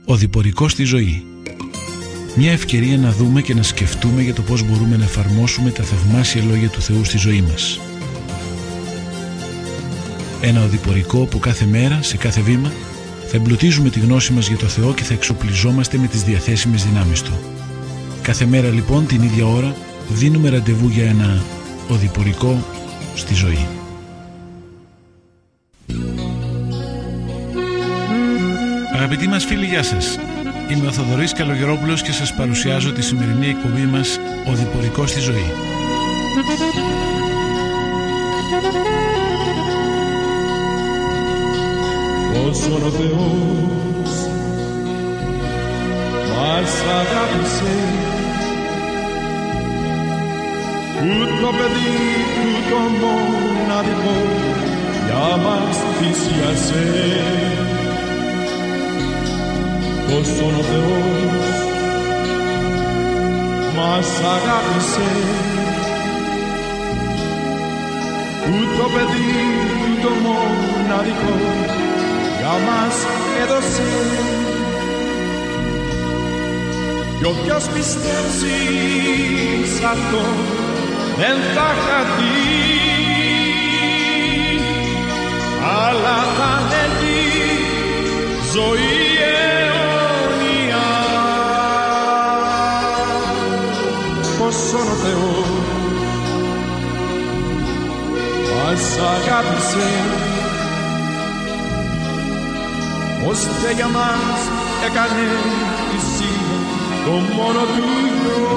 Οδηπορικό στη ζωή. Μια ευκαιρία να δούμε και να σκεφτούμε για το πώς μπορούμε να εφαρμόσουμε τα θαυμάσια λόγια του Θεού στη ζωή μας. Ένα οδηπορικό που κάθε μέρα, σε κάθε βήμα, θα εμπλουτίζουμε τη γνώση μας για το Θεό και θα εξοπλιζόμαστε με τις διαθέσιμες δυνάμεις Του. Κάθε μέρα λοιπόν την ίδια ώρα δίνουμε ραντεβού για ένα οδηπορικό στη ζωή. Αγαπητοί μας φίλοι, γεια σας. Είμαι ο Θοδωρής Καλογερόπουλος και σας παρουσιάζω τη σημερινή εκπομπή μας «Οδηπορικό στη ζωή». Όσον ο Θεός μας αγάπησε, που το παιδί του το μοναδικό για μας θυσίασε. Όσον ο Θεός μας αγάπησε, που το παιδί του το μοναδικό για μας έδωσε. Κι όποιος πιστέψει σ' αυτό δεν θα χαθεί, αλλά θα έχει ζωή αιώνια. Όσον ο Θεός μας αγάπησε, ώστε για μας έκανε θυσία το μόνο του Υιό.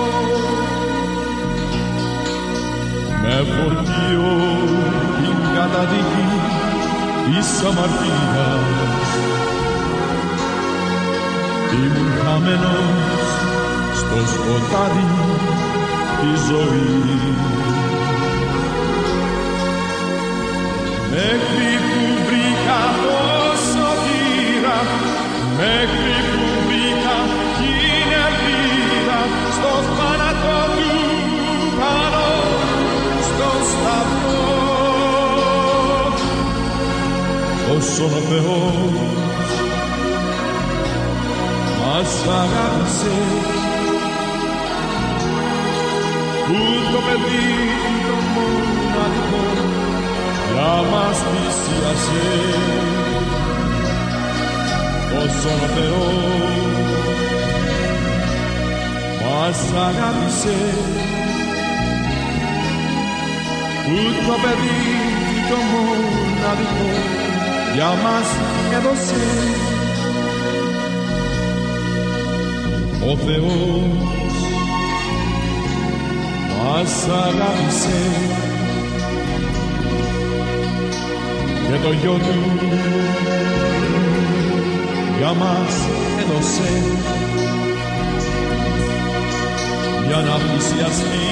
Με φορτίο την καταδίκη της αμαρτίας, ήμουν χαμένος στο σκοτάδι της ζωής. Μέχρι που βρήκα το σωτήρα, μέχρι που βρήκα την ελπίδα, στο θάνατο του πάνω στο σταυρό. Όσον ο Θεός μας αγάπησε, που το παιδί το μοναδικό για μας θυσίασε. Όσον ο Θεός μας αγάπησε, που το παιδί το μοναδικό για μας έδωσε. Ο Θεός μας αγάπησε και το γιο του για μας έδωσε, για να θυσιαστεί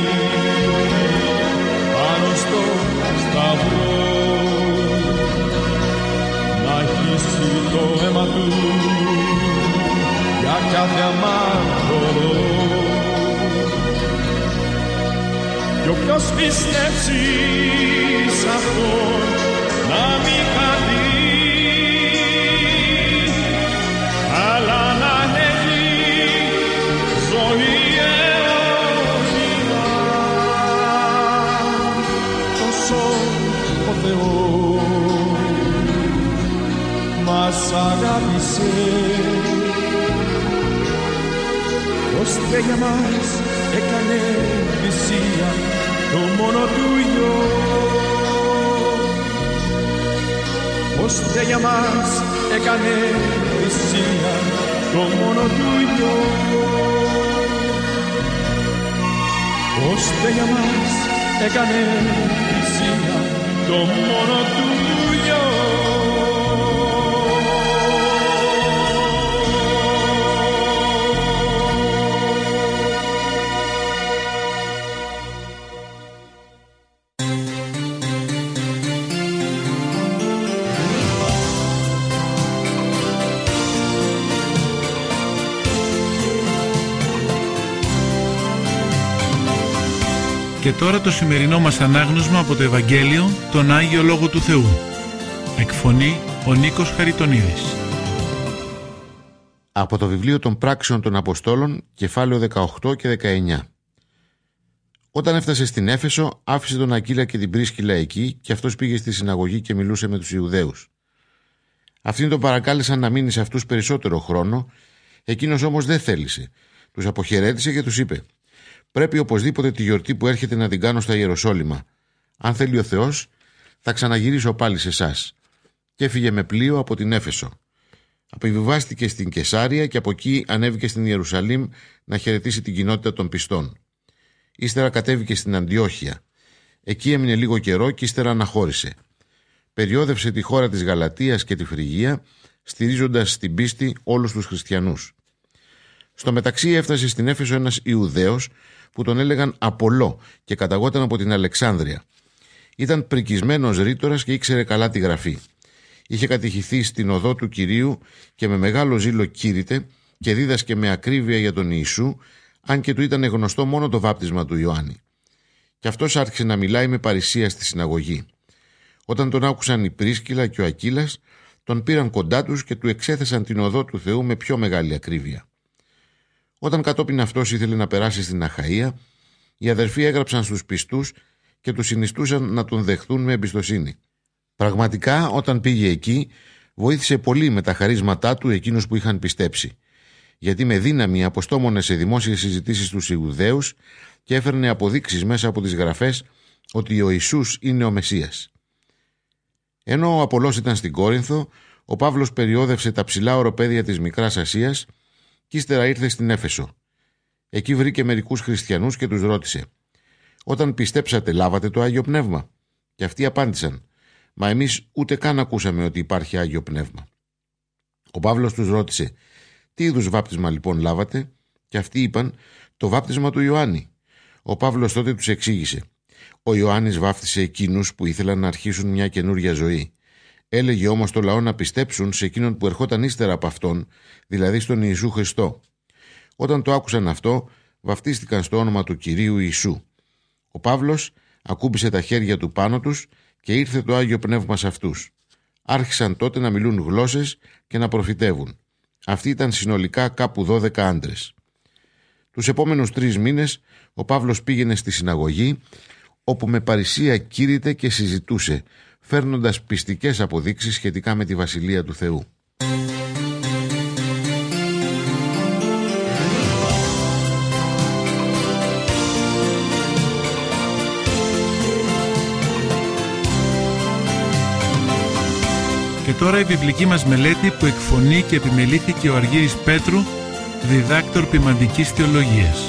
πάνω στο σταυρό, να χύσει το αίμα του για κάθε αμάρτωλο. Κι όποιος πιστέψει σ' αυτόν να μην χαθεί, αλλά να έχει ζωή αιώνια. Τόσο ο Θεός μας αγάπησε, ώστε για μας έκανε θυσία το μόνο του Υιό. Ώστε για μας έκανε θυσία το μόνο του Υιό. Ώστε για μας έκανε θυσία το μόνο του Υιό. Και τώρα το σημερινό μας ανάγνωσμα από το Ευαγγέλιο, τον Άγιο Λόγο του Θεού. Εκφωνεί ο Νίκος Χαριτονίδης. Από το βιβλίο των Πράξεων των Αποστόλων, κεφάλαιο 18 και 19. Όταν έφτασε στην Έφεσο, άφησε τον Ακύλα και την Πρίσκυλα εκεί και αυτός πήγε στη συναγωγή και μιλούσε με τους Ιουδαίους. Αυτοί τον παρακάλεσαν να μείνει σε αυτούς περισσότερο χρόνο, εκείνος όμως δεν θέλησε. Τους αποχαιρέτησε και τους είπε: «Πρέπει οπωσδήποτε τη γιορτή που έρχεται να την κάνω στα Ιεροσόλυμα. Αν θέλει ο Θεός, θα ξαναγυρίσω πάλι σε εσάς». Και έφυγε με πλοίο από την Έφεσο. Απεβιβάστηκε στην Κεσάρια και από εκεί ανέβηκε στην Ιερουσαλήμ να χαιρετήσει την κοινότητα των πιστών. Ύστερα κατέβηκε στην Αντιόχεια. Εκεί έμεινε λίγο καιρό και ύστερα αναχώρησε. Περιόδευσε τη χώρα της Γαλατίας και τη Φρυγία, στηρίζοντας στην πίστη όλους τους χριστιανούς. Στο μεταξύ έφτασε στην Έφεσο ένας Ιουδαίος που τον έλεγαν Απολό και καταγόταν από την Αλεξάνδρεια. Ήταν πρικισμένος ρήτορας και ήξερε καλά τη γραφή. Είχε κατηχηθεί στην οδό του Κυρίου και με μεγάλο ζήλο κήρυτε και δίδασκε με ακρίβεια για τον Ιησού, αν και του ήταν γνωστό μόνο το βάπτισμα του Ιωάννη. Και αυτός άρχισε να μιλάει με παρησία στη συναγωγή. Όταν τον άκουσαν η Πρίσκυλα και ο Ακύλας, τον πήραν κοντά τους και του εξέθεσαν την οδό του Θεού με πιο μεγάλη ακρίβεια. Όταν κατόπιν αυτός ήθελε να περάσει στην Αχαΐα, οι αδερφοί έγραψαν στους πιστούς και τους συνιστούσαν να τον δεχθούν με εμπιστοσύνη. Πραγματικά, όταν πήγε εκεί, βοήθησε πολύ με τα χαρίσματά του εκείνους που είχαν πιστέψει, γιατί με δύναμη αποστόμωνε σε δημόσιες συζητήσεις τους Ιουδαίους και έφερνε αποδείξεις μέσα από τις γραφές ότι ο Ιησούς είναι ο Μεσσίας. Ενώ ο Απολός ήταν στην Κόρινθο, ο Παύλος περιόδευσε τα ψηλά οροπέδια της Μικράς Ασίας και ύστερα ήρθε στην Έφεσο. Εκεί βρήκε μερικούς χριστιανούς και τους ρώτησε: «Όταν πιστέψατε, λάβατε το Άγιο Πνεύμα?» Και αυτοί απάντησαν: «Μα εμείς ούτε καν ακούσαμε ότι υπάρχει Άγιο Πνεύμα». Ο Παύλος τους ρώτησε: «Τι είδους βάπτισμα λοιπόν λάβατε?» Και αυτοί είπαν: «Το βάπτισμα του Ιωάννη». Ο Παύλος τότε τους εξήγησε: «Ο Ιωάννης βάφτισε εκείνους που ήθελαν να αρχίσουν μια καινούρια ζωή. Έλεγε όμως το λαό να πιστέψουν σε εκείνον που ερχόταν ύστερα από αυτόν, δηλαδή στον Ιησού Χριστό. Όταν το άκουσαν αυτό, βαφτίστηκαν στο όνομα του Κυρίου Ιησού. Ο Παύλος ακούμπησε τα χέρια του πάνω τους και ήρθε το Άγιο Πνεύμα σε αυτούς. Άρχισαν τότε να μιλούν γλώσσες και να προφητεύουν. Αυτοί ήταν συνολικά κάπου 12 άντρες. Τους επόμενους 3 μήνες ο Παύλος πήγαινε στη συναγωγή, όπου με παρησία κήρυτε και συζητούσε, φέρνοντας πιστικές αποδείξεις σχετικά με τη Βασιλεία του Θεού. Και τώρα η βιβλική μας μελέτη που εκφωνεί και επιμελήθηκε ο Αργύρης Πέτρου, διδάκτορ ποιμαντικής θεολογίας.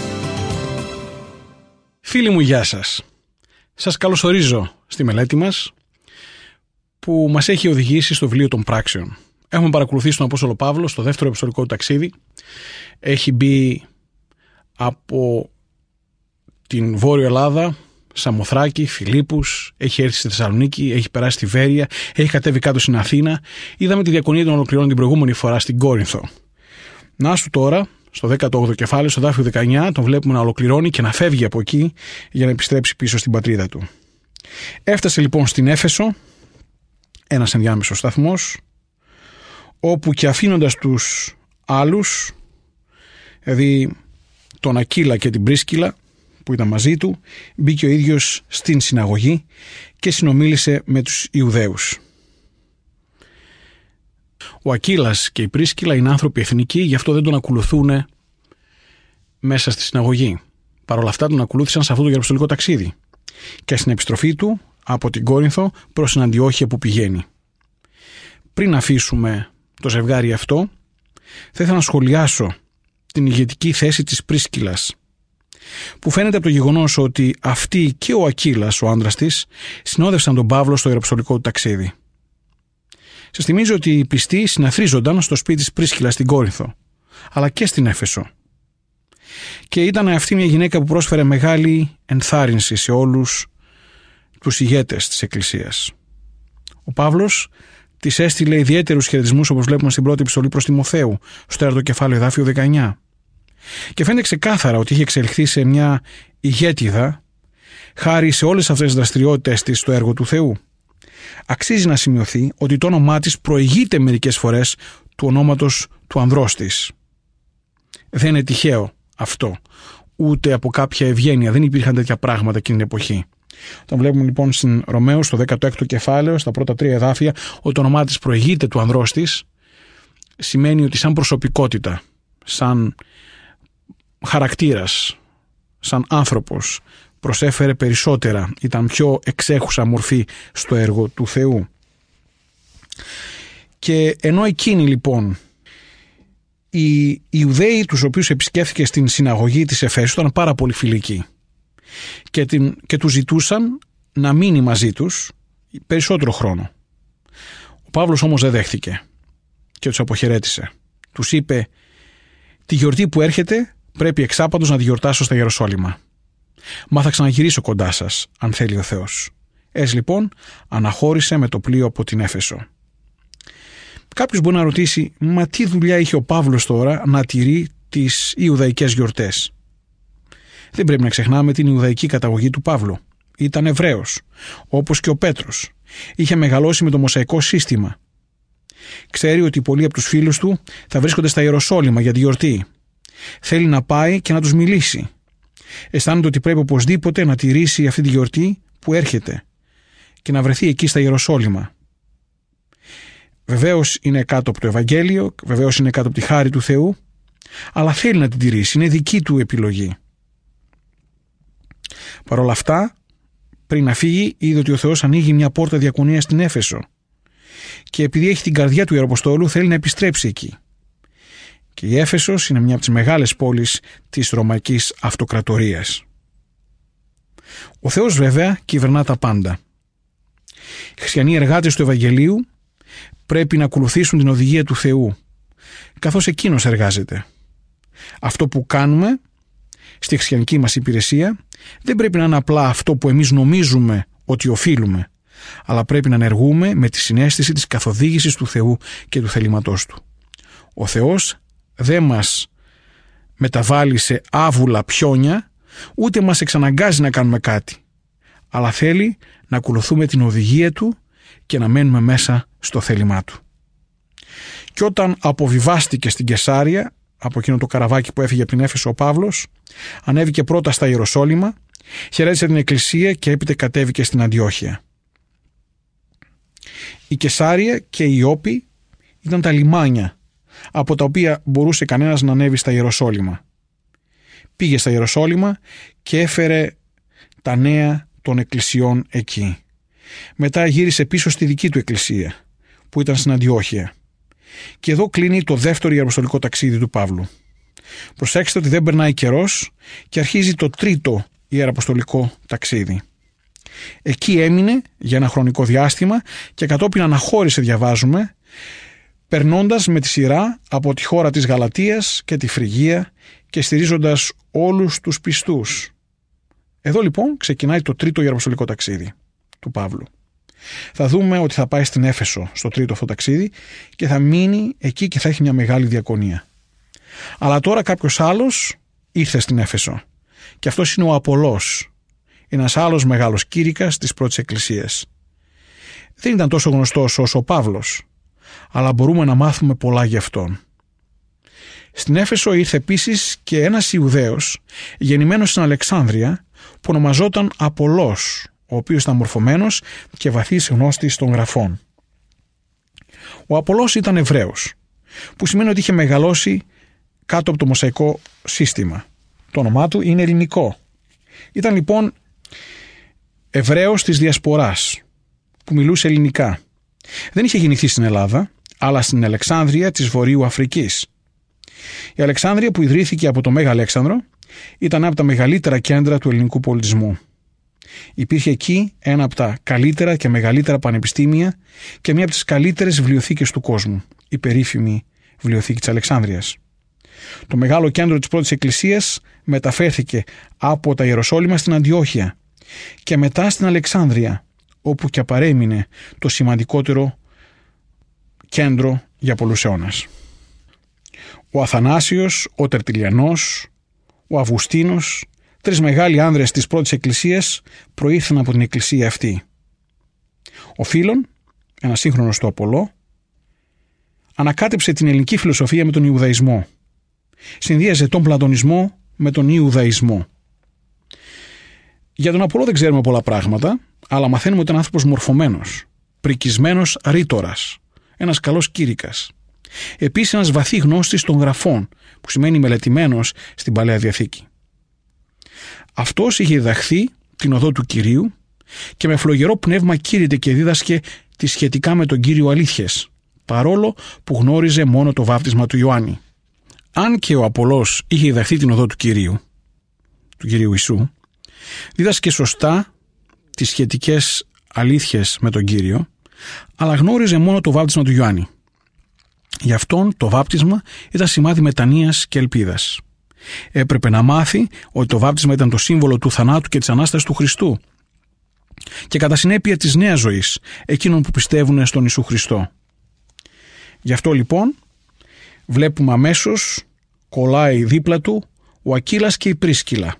Φίλοι μου, γεια σας. Σας καλωσορίζω στη μελέτη μας που μας έχει οδηγήσει στο βιβλίο των Πράξεων. Έχουμε παρακολουθήσει τον Απόστολο Παύλο στο δεύτερο επιστολικό του ταξίδι. Έχει μπει από την Βόρεια Ελλάδα, Σαμοθράκη, Φιλίππους, έχει έρθει στη Θεσσαλονίκη, έχει περάσει στη Βέρεια, έχει κατέβει κάτω στην Αθήνα. Είδαμε τη διακονία των ολοκληρώνων την προηγούμενη φορά στην Κόρινθο. Να σου τώρα, στο 18ο κεφάλαιο, στο δάφιο 19, τον βλέπουμε να ολοκληρώνει και να φεύγει από εκεί για να επιστρέψει πίσω στην πατρίδα του. Έφτασε λοιπόν στην Έφεσο, ένας ενδιάμεσος σταθμός, όπου και αφήνοντας τους άλλους, δηλαδή τον Ακύλα και την Πρίσκυλα που ήταν μαζί του, μπήκε ο ίδιος στην συναγωγή και συνομίλησε με τους Ιουδαίους. Ο Ακύλας και η Πρίσκυλα είναι άνθρωποι εθνικοί, γι' αυτό δεν τον ακολουθούν μέσα στη συναγωγή. Παρ' όλα αυτά τον ακολούθησαν σε αυτό το γεραπιστολικό ταξίδι και στην επιστροφή του από την Κόρινθο προς την Αντιόχεια που πηγαίνει. Πριν αφήσουμε το ζευγάρι αυτό, θα ήθελα να σχολιάσω την ηγετική θέση της Πρίσκυλας, που φαίνεται από το γεγονός ότι αυτή και ο Ακύλας, ο άντρας της, συνόδευσαν τον Παύλο στο ιεραποστολικό του ταξίδι. Σας θυμίζω ότι οι πιστοί συναθρίζονταν στο σπίτι της Πρίσκυλας στην Κόρινθο, αλλά και στην Έφεσο. Και ήταν αυτή μια γυναίκα που πρόσφερε μεγάλη ενθάρρυνση σε όλους τους ηγέτες της Εκκλησίας. Ο Παύλος της έστειλε ιδιαίτερους χαιρετισμούς, όπως βλέπουμε στην πρώτη επιστολή προς Τιμοθέου, στο 4ο κεφάλαιο, εδάφιο 19. Και φαίνεται ξεκάθαρα ότι είχε εξελιχθεί σε μια ηγέτιδα χάρη σε όλες αυτές τις δραστηριότητες της στο έργο του Θεού. Αξίζει να σημειωθεί ότι το όνομά της προηγείται μερικές φορές του ονόματος του ανδρός της. Δεν είναι τυχαίο αυτό, ούτε από κάποια ευγένεια. Δεν υπήρχαν τέτοια πράγματα εκείνη την εποχή. Όταν βλέπουμε λοιπόν στην Ρωμαίους, στο 16ο κεφάλαιο, στα πρώτα 3 εδάφια, ότι το όνομά της προηγείται του ανδρός της, σημαίνει ότι σαν προσωπικότητα, σαν χαρακτήρας, σαν άνθρωπος, προσέφερε περισσότερα, ήταν πιο εξέχουσα μορφή στο έργο του Θεού. Και ενώ εκείνοι λοιπόν οι Ιουδαίοι τους οποίους επισκέφθηκε στην συναγωγή της Εφέσου ήταν πάρα πολύ φιλικοί και τους ζητούσαν να μείνει μαζί τους περισσότερο χρόνο. Ο Παύλος όμως δεν δέχτηκε και τους αποχαιρέτησε. Τους είπε: «Τη γιορτή που έρχεται πρέπει εξάπαντος να τη γιορτάσω στα Ιεροσόλυμα. Μα θα ξαναγυρίσω κοντά σας, αν θέλει ο Θεός». Έτσι λοιπόν αναχώρησε με το πλοίο από την Έφεσο. Κάποιος μπορεί να ρωτήσει: μα τι δουλειά είχε ο Παύλος τώρα να τηρεί τις Ιουδαϊκές γιορτές? Δεν πρέπει να ξεχνάμε την Ιουδαϊκή καταγωγή του Παύλου. Ήταν Εβραίος, όπως και ο Πέτρος. Είχε μεγαλώσει με το Μωσαϊκό σύστημα. Ξέρει ότι πολλοί από τους φίλους του θα βρίσκονται στα Ιεροσόλυμα για τη γιορτή. Θέλει να πάει και να τους μιλήσει. Αισθάνεται ότι πρέπει οπωσδήποτε να τηρήσει αυτή τη γιορτή που έρχεται και να βρεθεί εκεί στα Ιεροσόλυμα. Βεβαίως είναι κάτω από το Ευαγγέλιο, βεβαίως είναι κάτω από τη χάρη του Θεού, αλλά θέλει να την τηρήσει, είναι δική του επιλογή. Παρ' όλα αυτά, πριν να φύγει, είδε ότι ο Θεός ανοίγει μια πόρτα διακονίας στην Έφεσο και επειδή έχει την καρδιά του Ιεραποστόλου θέλει να επιστρέψει εκεί. Και η Έφεσος είναι μια από τις μεγάλες πόλεις της Ρωμαϊκής Αυτοκρατορίας. Ο Θεός βέβαια κυβερνά τα πάντα. Οι χριστιανοί εργάτες του Ευαγγελίου πρέπει να ακολουθήσουν την οδηγία του Θεού, καθώς εκείνος εργάζεται. Αυτό που κάνουμε στη χριστιανική μας υπηρεσία δεν πρέπει να είναι απλά αυτό που εμείς νομίζουμε ότι οφείλουμε, αλλά πρέπει να ενεργούμε με τη συναίσθηση της καθοδήγησης του Θεού και του θελήματός του. Ο Θεός δεν μας μεταβάλλει σε άβουλα πιόνια, ούτε μας εξαναγκάζει να κάνουμε κάτι, αλλά θέλει να ακολουθούμε την οδηγία του και να μένουμε μέσα στο θέλημά του. Και όταν αποβιβάστηκε στην Κεσάρια, από εκείνο το καραβάκι που έφυγε από την Έφεσο ο Παύλος, ανέβηκε πρώτα στα Ιεροσόλυμα, χαιρέτησε την Εκκλησία και έπειτα κατέβηκε στην Αντιόχεια. Η Κεσάρια και η Ιώπη ήταν τα λιμάνια από τα οποία μπορούσε κανένας να ανέβει στα Ιεροσόλυμα. Πήγε στα Ιεροσόλυμα και έφερε τα νέα των εκκλησιών εκεί. Μετά γύρισε πίσω στη δική του εκκλησία που ήταν στην Αντιόχεια. Και εδώ κλείνει το δεύτερο ιεραποστολικό ταξίδι του Παύλου. Προσέξτε ότι δεν περνάει καιρός και αρχίζει το τρίτο ιεραποστολικό ταξίδι. Εκεί έμεινε για ένα χρονικό διάστημα και κατόπιν αναχώρησε, διαβάζουμε, περνώντας με τη σειρά από τη χώρα της Γαλατίας και τη Φρυγία και στηρίζοντας όλους τους πιστούς. Εδώ λοιπόν ξεκινάει το τρίτο ιεραποστολικό ταξίδι του Παύλου. Θα δούμε ότι θα πάει στην Έφεσο στο τρίτο αυτό ταξίδι και θα μείνει εκεί και θα έχει μια μεγάλη διακονία. Αλλά τώρα κάποιος άλλος ήρθε στην Έφεσο και αυτός είναι ο Απολός, ένας άλλος μεγάλος κήρυκας της πρώτης εκκλησίας. Δεν ήταν τόσο γνωστός όσο ο Παύλος, αλλά μπορούμε να μάθουμε πολλά γι' αυτόν. Στην Έφεσο ήρθε επίσης και ένας Ιουδαίος γεννημένος στην Αλεξάνδρεια που ονομαζόταν Απολός, ο οποίος ήταν μορφωμένος και βαθύς γνώστης των γραφών. Ο Απολός ήταν Εβραίος, που σημαίνει ότι είχε μεγαλώσει κάτω από το Μωσαϊκό σύστημα. Το όνομά του είναι ελληνικό. Ήταν λοιπόν Εβραίος της Διασποράς, που μιλούσε ελληνικά. Δεν είχε γεννηθεί στην Ελλάδα, αλλά στην Αλεξάνδρεια της Βορείου Αφρικής. Η Αλεξάνδρεια, που ιδρύθηκε από το Μέγα Αλέξανδρο, ήταν ένα από τα μεγαλύτερα κέντρα του ελληνικού πολιτισμού. Υπήρχε εκεί ένα από τα καλύτερα και μεγαλύτερα πανεπιστήμια και μία από τις καλύτερες βιβλιοθήκες του κόσμου, η περίφημη βιβλιοθήκη της Αλεξάνδρειας. Το μεγάλο κέντρο της πρώτης εκκλησίας μεταφέρθηκε από τα Ιεροσόλυμα στην Αντιόχεια και μετά στην Αλεξάνδρεια, όπου και παρέμεινε το σημαντικότερο κέντρο για πολλούς αιώνες. Ο Αθανάσιος, ο Τερτιλιανός, ο Αυγουστίνος, τρεις μεγάλοι άνδρες της πρώτης εκκλησίας προήλθαν από την εκκλησία αυτή. Ο Φίλων, ένας σύγχρονος του Απολό, ανακάτεψε την ελληνική φιλοσοφία με τον Ιουδαϊσμό. Συνδύαζε τον Πλατωνισμό με τον Ιουδαϊσμό. Για τον Απόλλω δεν ξέρουμε πολλά πράγματα, αλλά μαθαίνουμε ότι ήταν άνθρωπος μορφωμένος, πρικισμένος ρήτορας, ένας καλός κήρυκας. Επίσης ένας βαθύ γνώστης των γραφών, που σημαίνει μελετημένος στην Παλαιά Διαθήκη. Αυτός είχε διδαχθεί την οδό του Κυρίου και με φλογερό πνεύμα κήρυτε και δίδασκε τις σχετικά με τον Κύριο αλήθειες, παρόλο που γνώριζε μόνο το βάπτισμα του Ιωάννη. Αν και ο Απόλλως είχε διδαχθεί την οδό του Κυρίου Ιησού, δίδασκε σωστά τις σχετικές αλήθειες με τον Κύριο, αλλά γνώριζε μόνο το βάπτισμα του Ιωάννη. Γι' αυτόν το βάπτισμα ήταν σημάδι μετανοίας και ελπίδας. Έπρεπε να μάθει ότι το βάπτισμα ήταν το σύμβολο του θανάτου και της Ανάστασης του Χριστού και κατά συνέπεια της νέας ζωής εκείνων που πιστεύουν στον Ιησού Χριστό. Γι' αυτό λοιπόν βλέπουμε αμέσως κολλάει δίπλα του ο Ακύλας και η Πρίσκυλα.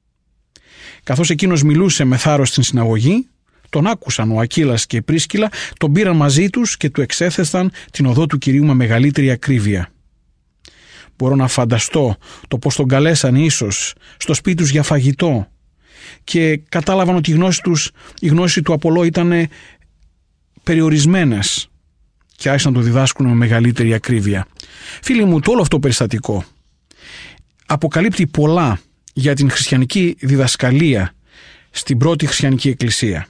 Καθώς εκείνος μιλούσε με θάρρος στην συναγωγή, τον άκουσαν ο Ακύλας και η Πρίσκυλα, τον πήραν μαζί τους και του εξέθεσαν την οδό του Κυρίου με μεγαλύτερη ακρίβεια. Μπορώ να φανταστώ το πως τον καλέσαν ίσως στο σπίτι τους για φαγητό και κατάλαβαν ότι η γνώση του Απόλλω ήταν περιορισμένες και άρχισαν να το διδάσκουν με μεγαλύτερη ακρίβεια. Φίλοι μου, το όλο αυτό περιστατικό αποκαλύπτει πολλά για την χριστιανική διδασκαλία στην πρώτη χριστιανική εκκλησία.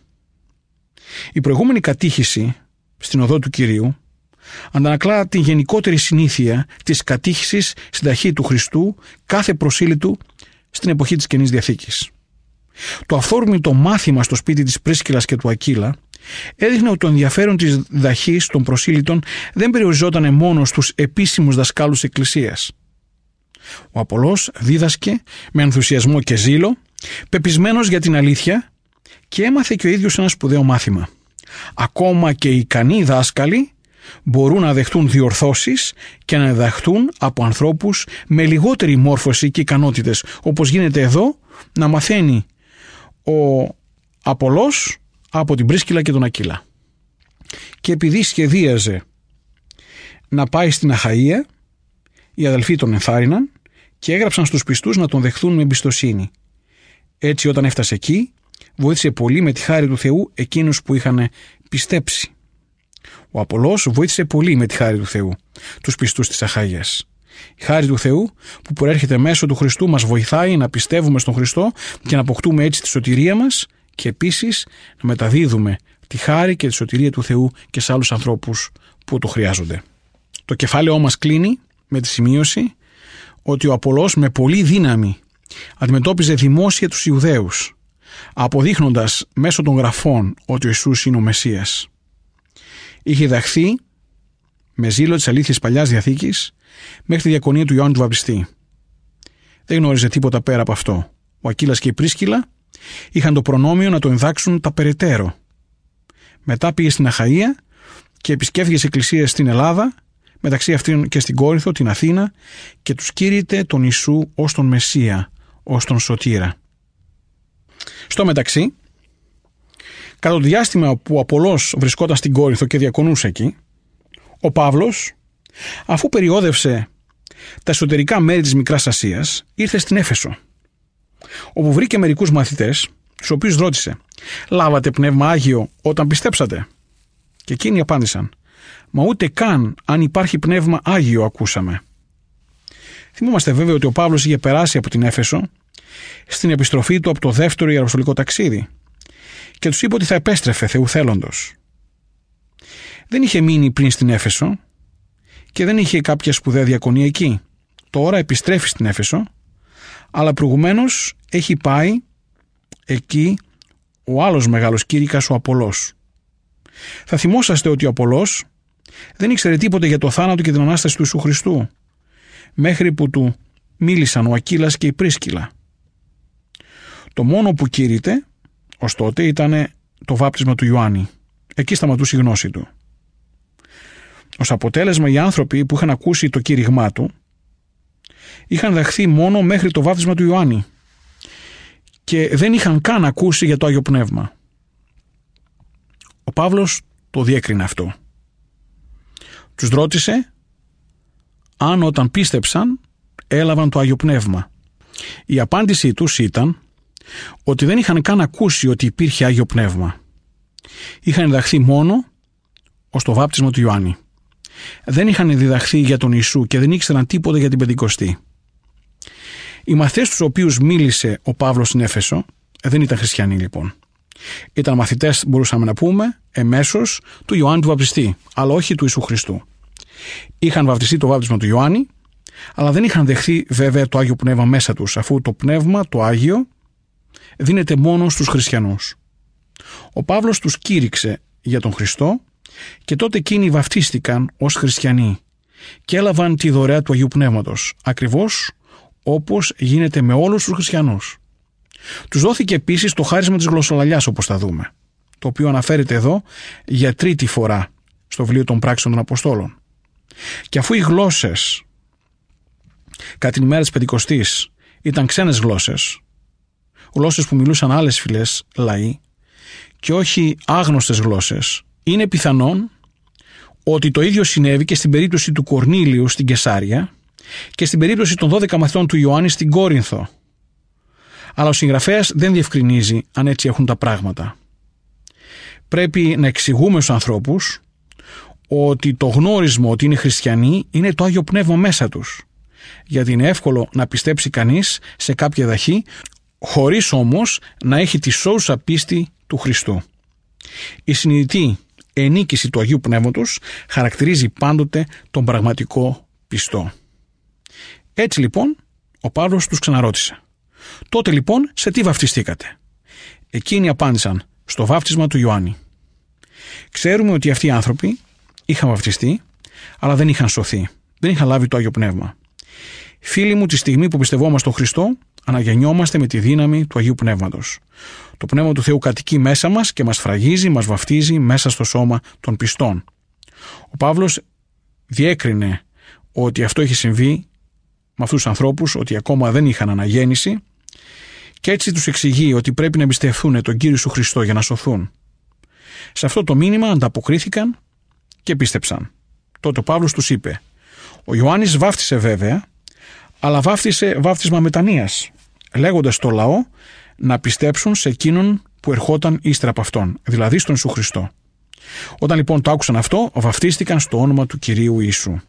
Η προηγούμενη κατήχηση στην οδό του Κυρίου αντανακλά την γενικότερη συνήθεια της κατήχησης στην ταχύ του Χριστού κάθε προσήλυτου στην εποχή της Καινής Διαθήκης. Το αυθόρμητο μάθημα στο σπίτι της Πρίσκυλας και του Ακύλα έδειχνε ότι το ενδιαφέρον της διδαχής των προσήλυτων δεν περιοριζόταν μόνο στους επίσημους δασκάλους της Εκκλησίας. Ο Απόλλως δίδασκε με ενθουσιασμό και ζήλο, πεπισμένος για την αλήθεια, και έμαθε και ο ίδιος ένα σπουδαίο μάθημα. Ακόμα και οι ικανοί δάσκαλοι μπορούν να δεχτούν διορθώσεις και να διδαχθούν από ανθρώπους με λιγότερη μόρφωση και ικανότητες, όπως γίνεται εδώ να μαθαίνει ο Απόλλως από την Πρίσκυλα και τον Ακύλα. Και επειδή σχεδίαζε να πάει στην Αχαΐα, οι αδελφοί τον ενθάρρυναν και έγραψαν στους πιστούς να τον δεχθούν με εμπιστοσύνη. Έτσι όταν έφτασε εκεί, βοήθησε πολύ με τη χάρη του Θεού εκείνους που είχαν πιστέψει. Ο Απόλλως βοήθησε πολύ με τη χάρη του Θεού τους πιστούς της Αχαΐας. Η χάρη του Θεού που προέρχεται μέσω του Χριστού μας βοηθάει να πιστεύουμε στον Χριστό και να αποκτούμε έτσι τη σωτηρία μας και επίσης να μεταδίδουμε τη χάρη και τη σωτηρία του Θεού και σε άλλους ανθρώπους που το χρειάζονται. Το κεφάλαιό μας κλείνει με τη σημείωση ότι ο Απόλλως με πολύ δύναμη αντιμετώπιζε δημόσια τους Ιουδαίους, αποδείχνοντας μέσω των γραφών ότι ο Ιησούς είναι ο Μεσσίας. Είχε διδαχθεί με ζήλο τις αλήθειες Παλιάς Διαθήκης μέχρι τη διακονία του Ιωάννου του Βαπτιστή. Δεν γνώριζε τίποτα πέρα από αυτό. Ο Ακύλας και η Πρίσκυλα είχαν το προνόμιο να το ενδάξουν τα περαιτέρω. Μετά πήγε στην Αχαΐα και επισκέφθηκε σε εκκλησίες στην Ελλάδα, μεταξύ αυτών και στην Κόρινθο, την Αθήνα, και τους κήρυτε τον Ιησού ως τον Μεσσία, ως τον Σωτήρα. Στο μεταξύ, κατά το διάστημα που ο Απόλλως βρισκόταν στην Κόρινθο και διακονούσε εκεί, ο Παύλος, αφού περιόδευσε τα εσωτερικά μέρη της Μικράς Ασίας, ήρθε στην Έφεσο, όπου βρήκε μερικούς μαθητές, τους οποίους ρώτησε: «Λάβατε πνεύμα Άγιο όταν πιστέψατε?» Και εκείνοι απάντησαν: «Μα ούτε καν αν υπάρχει πνεύμα Άγιο ακούσαμε». Θυμόμαστε βέβαια ότι ο Παύλος είχε περάσει από την Έφεσο στην επιστροφή του από το δεύτερο ιεραποστολικό ταξίδι και τους είπε ότι θα επέστρεφε Θεού θέλοντος. Δεν είχε μείνει πριν στην Έφεσο και δεν είχε κάποια σπουδαία διακονία εκεί. Τώρα επιστρέφει στην Έφεσο, αλλά προηγουμένως έχει πάει εκεί ο άλλος μεγάλος κήρυκας, ο Απόλλως. Θα θυμόσαστε ότι ο Απόλλως δεν ήξερε τίποτε για το θάνατο και την Ανάσταση του Ιησού Χριστού, μέχρι που του μίλησαν ο Ακύλας και η Πρίσκυλα. Το μόνο που κήρυτε ως τότε ήταν το βάπτισμα του Ιωάννη. Εκεί σταματούσε η γνώση του. Ως αποτέλεσμα, οι άνθρωποι που είχαν ακούσει το κήρυγμά του είχαν δεχθεί μόνο μέχρι το βάπτισμα του Ιωάννη και δεν είχαν καν ακούσει για το Άγιο Πνεύμα. Ο Παύλος το διέκρινε αυτό. Τους ρώτησε αν όταν πίστεψαν έλαβαν το Άγιο Πνεύμα. Η απάντησή τους ήταν ότι δεν είχαν καν ακούσει ότι υπήρχε Άγιο Πνεύμα. Είχαν διδαχθεί μόνο ως το βάπτισμα του Ιωάννη. Δεν είχαν διδαχθεί για τον Ιησού και δεν ήξεραν τίποτα για την Πεντηκοστή. Οι μαθητές τους οποίους μίλησε ο Παύλος στην Έφεσο δεν ήταν χριστιανοί λοιπόν. Ήταν μαθητές, μπορούσαμε να πούμε, εμέσως του Ιωάννη του Βαπτιστή, αλλά όχι του Ιησού Χριστού. Είχαν βαπτιστεί το βάπτισμα του Ιωάννη, αλλά δεν είχαν δεχθεί βέβαια το Άγιο Πνεύμα μέσα τους, αφού το Πνεύμα, το Άγιο, δίνεται μόνο στους χριστιανούς. Ο Παύλος τους κήρυξε για τον Χριστό και τότε εκείνοι βαφτίστηκαν ως χριστιανοί και έλαβαν τη δωρεά του Αγίου Πνεύματος, ακριβώς όπως γίνεται με όλους τους χριστιανούς. Τους δόθηκε επίσης το χάρισμα της γλωσσολαλιάς, όπως θα δούμε, το οποίο αναφέρεται εδώ για τρίτη φορά στο βιβλίο των Πράξεων των Αποστόλων. Και αφού οι γλώσσες κατά την ημέρα της Πεντηκοστής ήταν ξένες γλώσσες που μιλούσαν άλλες φυλές λαοί και όχι άγνωστες γλώσσες, είναι πιθανόν ότι το ίδιο συνέβη και στην περίπτωση του Κορνήλιου στην Κεσάρια και στην περίπτωση των 12 μαθητών του Ιωάννη στην Κόρινθο. Αλλά ο συγγραφέας δεν διευκρινίζει αν έτσι έχουν τα πράγματα. Πρέπει να εξηγούμε στους ανθρώπους ότι το γνώρισμα ότι είναι χριστιανοί είναι το Άγιο Πνεύμα μέσα τους. Γιατί είναι εύκολο να πιστέψει κανείς σε κάποια δαχή, χωρίς όμως να έχει τη σώουσα πίστη του Χριστού. Η συνειδητή ενίκηση του Αγίου Πνεύματος χαρακτηρίζει πάντοτε τον πραγματικό πιστό. Έτσι λοιπόν ο Παύλος τους ξαναρώτησε: τότε λοιπόν σε τι βαφτιστήκατε? Εκείνοι απάντησαν: στο βάφτισμα του Ιωάννη. Ξέρουμε ότι αυτοί οι άνθρωποι είχαν βαφτιστεί, αλλά δεν είχαν σωθεί, δεν είχαν λάβει το Άγιο Πνεύμα. Φίλοι μου, τη στιγμή που πιστευόμαστε στον Χριστό, αναγεννιόμαστε με τη δύναμη του Αγίου Πνεύματος. Το Πνεύμα του Θεού κατοικεί μέσα μας και μας φραγίζει, μας βαφτίζει μέσα στο σώμα των πιστών. Ο Παύλος διέκρινε ότι αυτό είχε συμβεί με αυτούς τους ανθρώπους, ότι ακόμα δεν είχαν αναγέννηση, και έτσι τους εξηγεί ότι πρέπει να εμπιστευθούν τον Κύριο Ιησού Χριστό για να σωθούν. Σε αυτό το μήνυμα ανταποκρίθηκαν και πίστεψαν. Τότε ο Παύλος τους είπε: ο Ιωάννης βάφτισε βέβαια, αλλά βάφτισε βάφτισμα μετανοίας, λέγοντας στο λαό να πιστέψουν σε εκείνον που ερχόταν ύστερα από αυτόν, δηλαδή στον Ιησού Χριστό. Όταν λοιπόν το άκουσαν αυτό, βαφτίστηκαν στο όνομα του Κυρίου Ιησού.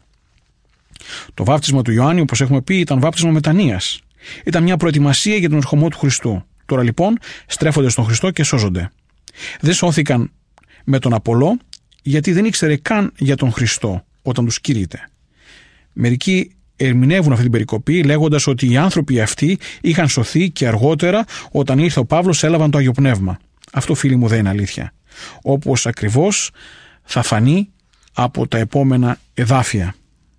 Το βάφτισμα του Ιωάννη, όπως έχουμε πει, ήταν βάφτισμα μετανοίας. Ήταν μια προετοιμασία για τον ερχομό του Χριστού. Τώρα λοιπόν στρέφονται στον Χριστό και σώζονται. Δεν σώθηκαν με τον Απολό, γιατί δεν ήξερε καν για τον Χριστό όταν τους κηρύττε. Μερικοί ερμηνεύουν αυτή την περικοπή λέγοντας ότι οι άνθρωποι αυτοί είχαν σωθεί και αργότερα, όταν ήρθε ο Παύλος, έλαβαν το Άγιο Πνεύμα. Αυτό, φίλοι μου, δεν είναι αλήθεια, όπως ακριβώς θα φανεί από τα επόμενα εδάφια.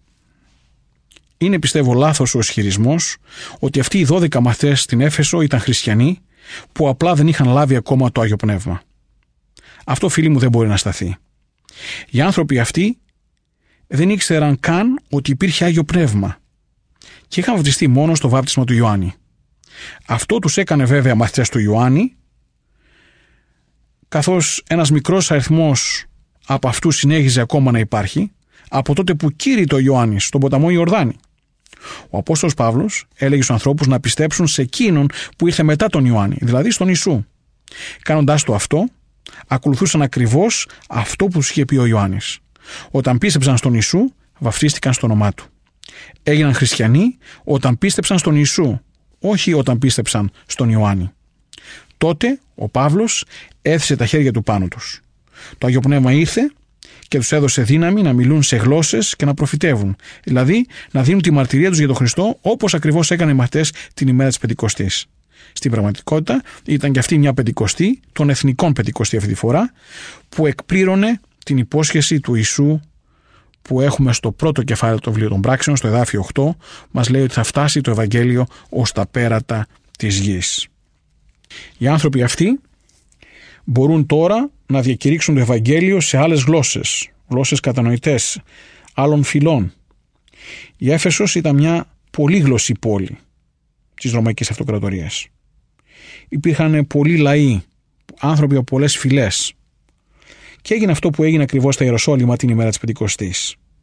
Είναι, πιστεύω, λάθος ο ισχυρισμός ότι αυτοί οι 12 μαθητές στην Έφεσο ήταν χριστιανοί που απλά δεν είχαν λάβει ακόμα το Άγιο Πνεύμα. Αυτό, φίλοι μου, δεν μπορεί να σταθεί. Οι άνθρωποι αυτοί δεν ήξεραν καν ότι υπήρχε Άγιο Πνεύμα και είχαν βαπτιστεί μόνο στο βάπτισμα του Ιωάννη. Αυτό τους έκανε βέβαια μαθητές του Ιωάννη, καθώς ένας μικρός αριθμός από αυτούς συνέχιζε ακόμα να υπάρχει από τότε που κήρυτο ο Ιωάννης στον ποταμό Ιορδάνη. Ο Απόστολος Παύλος έλεγε στους ανθρώπους να πιστέψουν σε εκείνον που ήρθε μετά τον Ιωάννη, δηλαδή στον Ιησού. Κάνοντάς το αυτό, ακολουθούσαν ακριβώς αυτό που τους είχε πει ο Ιωάννης. Όταν πίστεψαν στον Ιησού, βαφτίστηκαν στο όνομά του. Έγιναν χριστιανοί όταν πίστεψαν στον Ιησού, όχι όταν πίστεψαν στον Ιωάννη. Τότε ο Παύλος έθεσε τα χέρια του πάνω τους. Το Άγιο Πνεύμα ήρθε και τους έδωσε δύναμη να μιλούν σε γλώσσες και να προφητεύουν, δηλαδή να δίνουν τη μαρτυρία τους για τον Χριστό, όπως ακριβώς έκαναν οι μαθητές την ημέρα της Πεντηκοστής. Στην πραγματικότητα ήταν και αυτή μια Πεντηκοστή, των εθνικών Πεντηκοστή αυτή τη φορά, που εκπλήρωνε την υπόσχεση του Ιησού που έχουμε στο πρώτο κεφάλαιο του βιβλίου των Πράξεων, στο εδάφιο 8, μας λέει ότι θα φτάσει το Ευαγγέλιο ως τα πέρατα της γης. Οι άνθρωποι αυτοί μπορούν τώρα να διακηρύξουν το Ευαγγέλιο σε άλλες γλώσσες κατανοητές, άλλων φυλών. Η Έφεσος ήταν μια πολύγλωσση πόλη της Ρωμαϊκής Αυτοκρατορίας. Υπήρχαν πολλοί λαοί, άνθρωποι από πολλές φυλές. Και έγινε αυτό που έγινε ακριβώς στα Ιεροσόλυμα την ημέρα της Πεντηκοστής.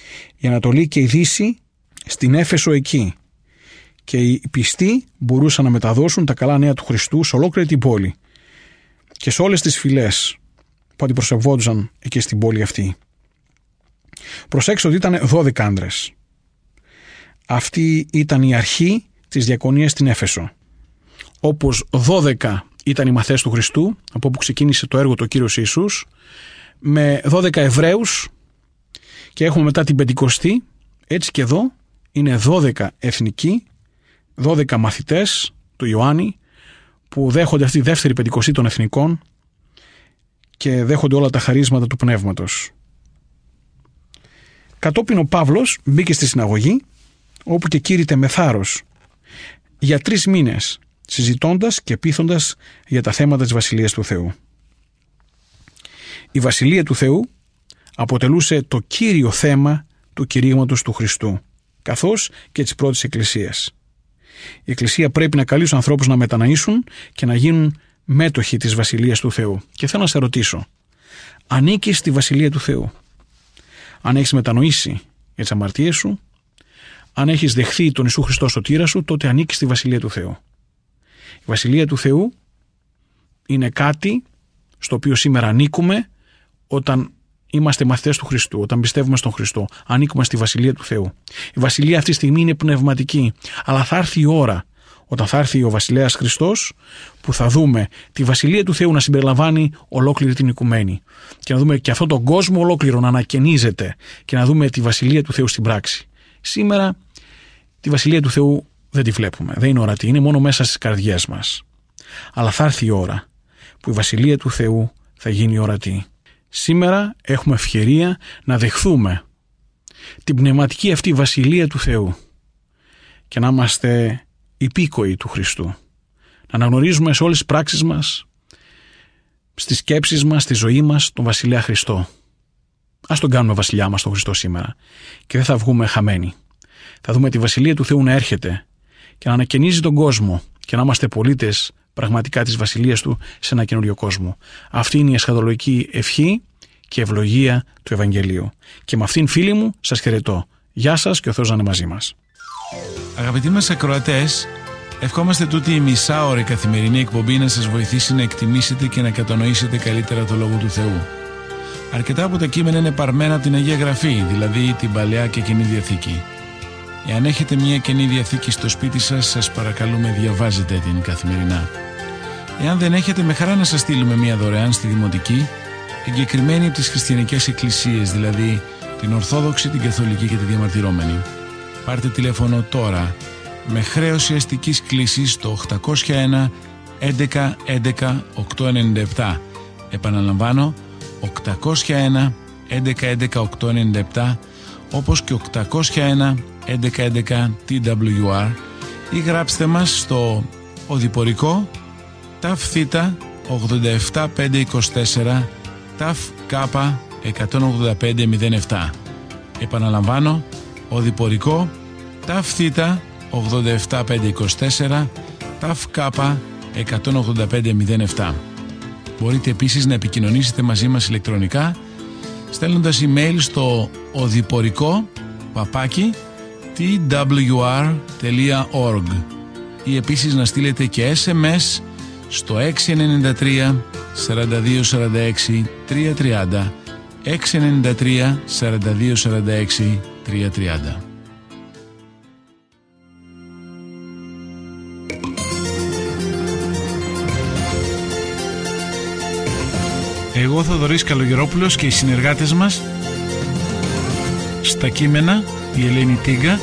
Η Ανατολή και η Δύση στην Έφεσο εκεί. Και οι πιστοί μπορούσαν να μεταδώσουν τα καλά νέα του Χριστού σε ολόκληρη την πόλη και σε όλες τις φυλές που αντιπροσωπεύονταν εκεί στην πόλη αυτή. Προσέξτε ότι ήταν 12 άντρες. Αυτή ήταν η αρχή της διακονίας στην Έφεσο. Όπως 12 ήταν οι μαθαίες του Χριστού, από όπου ξεκίνησε το έργο του Κύριος Ιησούς, με 12 Εβραίους, και έχουμε μετά την Πεντηκοστή, έτσι και εδώ είναι 12 εθνικοί, 12 μαθητές του Ιωάννη, που δέχονται αυτή τη δεύτερη Πεντηκοστή των εθνικών και δέχονται όλα τα χαρίσματα του Πνεύματος. Κατόπιν ο Παύλος μπήκε στη συναγωγή, όπου και κήρυτε με θάρρος για 3 μήνες, συζητώντας και πείθοντας για τα θέματα της Βασιλείας του Θεού. Η Βασιλεία του Θεού αποτελούσε το κύριο θέμα του κηρύγματος του Χριστού, καθώς και της πρώτης Εκκλησίας. Η Εκκλησία πρέπει να καλεί τους ανθρώπους να μετανοήσουν και να γίνουν μέτοχοι της Βασιλείας του Θεού. Και θέλω να σε ρωτήσω, ανήκεις στη Βασιλεία του Θεού? Αν έχεις μετανοήσει για τις αμαρτίες σου, αν έχεις δεχθεί τον Ιησού Χριστό σωτήρα σου, τότε ανήκεις στη Βασιλεία του Θεού. Η Βασιλεία του Θεού είναι κάτι στο οποίο σήμερα ανήκουμε όταν είμαστε μαθητές του Χριστού, όταν πιστεύουμε στον Χριστό. Ανήκουμε στη Βασιλεία του Θεού. Η Βασιλεία αυτή τη στιγμή είναι πνευματική, αλλά θα έρθει η ώρα, όταν θα έρθει ο Βασιλέας Χριστός, που θα δούμε τη Βασιλεία του Θεού να συμπεριλαμβάνει ολόκληρη την οικουμένη και να δούμε και αυτόν τον κόσμο ολόκληρο να ανακαινίζεται και να δούμε τη Βασιλεία του Θεού στην πράξη. Σήμερα τη Βασιλεία του Θεού δεν τη βλέπουμε, δεν είναι ορατή, είναι μόνο μέσα στις καρδιές μας. Αλλά θα έρθει η ώρα που η Βασιλεία του Θεού θα γίνει ορατή. Σήμερα έχουμε ευκαιρία να δεχθούμε την πνευματική αυτή Βασιλεία του Θεού και να είμαστε υπήκοοι του Χριστού. Να αναγνωρίζουμε σε όλες τις πράξεις μας, στις σκέψεις μας, στη ζωή μας, τον Βασιλέα Χριστό. Ας τον κάνουμε βασιλιά μας τον Χριστό σήμερα και δεν θα βγούμε χαμένοι. Θα δούμε τη Βασιλεία του Θεού να έρχεται και να ανακαινίζει τον κόσμο και να είμαστε πολίτες πραγματικά της Βασιλείας του σε ένα καινούριο κόσμο. Αυτή είναι η εσχατολογική ευχή και ευλογία του Ευαγγελίου. Και με αυτήν, φίλοι μου, σας χαιρετώ. Γεια σας και ο Θεός να είναι μαζί μας. Αγαπητοί μας ακροατές, ευχόμαστε τούτη η μισάωρη καθημερινή εκπομπή να σας βοηθήσει να εκτιμήσετε και να κατανοήσετε καλύτερα το Λόγο του Θεού. Αρκετά από τα κείμενα είναι παρμένα από την Αγία Γραφή, δηλαδή την Παλαιά και Καινή Διαθήκη. Εάν έχετε μια Καινή Διαθήκη στο σπίτι σας, σας παρακαλούμε διαβάζετε την καθημερινά. Εάν δεν έχετε, με χαρά να σας στείλουμε μια δωρεάν στη Δημοτική, εγκεκριμένη από τις χριστιανικές εκκλησίες, δηλαδή την Ορθόδοξη, την Καθολική και τη Διαμαρτυρόμενη. Πάρτε τηλέφωνο τώρα με χρέωση αστικής κλήσης στο 801 11 11 897. Επαναλαμβάνω, 801 11 11 897, όπως και 801 11 11 TWR, ή γράψτε μας στο οδηπορικό ΤΑΦ Θ 87524 ΤΑΦ Κ 18507. Επαναλαμβάνω, οδηπορικό ΤΑΦ Θ 87524 ΤΑΦ Κ 18507. Μπορείτε επίσης να επικοινωνήσετε μαζί μας ηλεκτρονικά στέλνοντας email στο οδηπορικό@twr.org ή επίσης να στείλετε και SMS στο 693 42 46 330, 693 42 46 330. Εγώ, Θοδωρής Καλογερόπουλος, και οι συνεργάτες μας στα κείμενα η Ελένη Τίγκα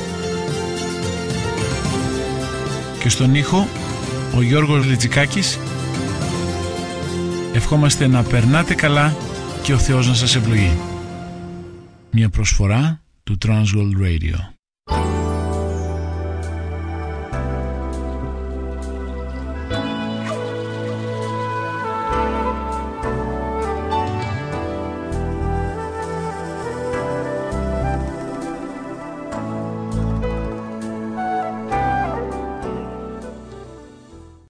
και στον ήχο ο Γιώργος Λιτζικάκης, ευχόμαστε να περνάτε καλά και ο Θεός να σας ευλογεί. Μια προσφορά του Transworld Radio.